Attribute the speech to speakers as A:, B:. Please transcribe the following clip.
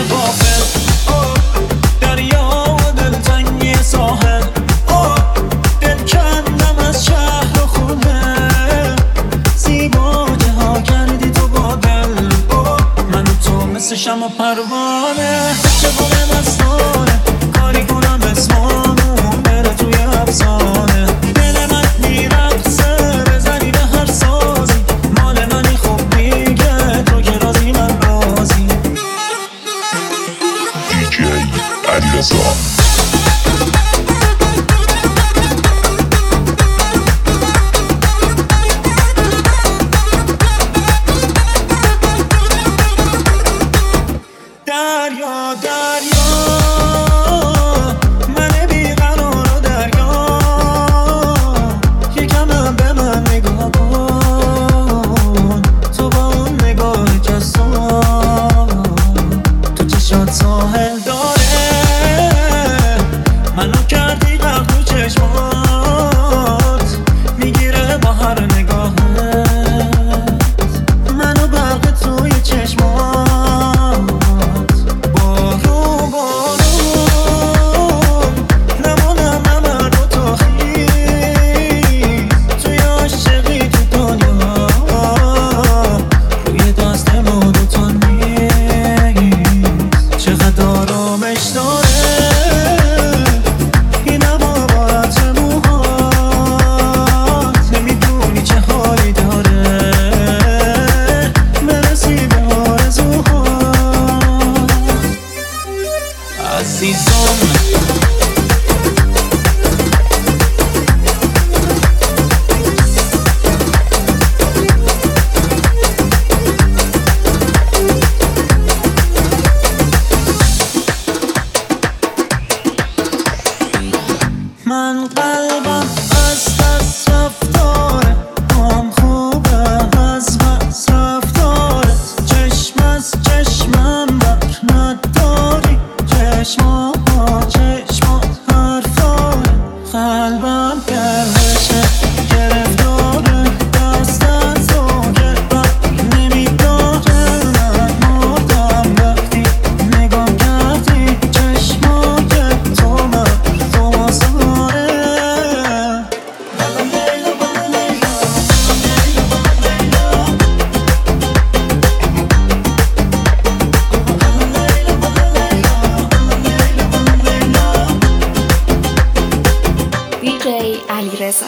A: غافل، دریا و دلتنگی ساحل، دل کندم از شهر و خونه، زیبا جها کردی تو با دل، من و تو مثل شمع و پروانه، چگونه مستانه کاری کنم اسممون بره توی افسانه، دل من میرقصه بزنی به هر سازی، مال منی خوب میگه تو که رازی من رازی.
B: DJ علیرضا.
A: دریا دریا من بیقرار و دریا، یکم به من نگاه کن، تو با اون نگاه جسام، تو چشات ساحل داره، منو کردی غرق تو چشمات، میگیره با هر نگاهت، منو غرق توی چشمات، من قلبم از دست رفتاره، هم خوبه از بس رفتاره، چشم از چشمم بر نداری، چشمات حرف داره، قلبم گرشه گرفتاره، دست از تو که بر نمیداره، من مردم وقتی نگاه کردی، چشمات تو مردم آزاره.
C: DJ علیرضا.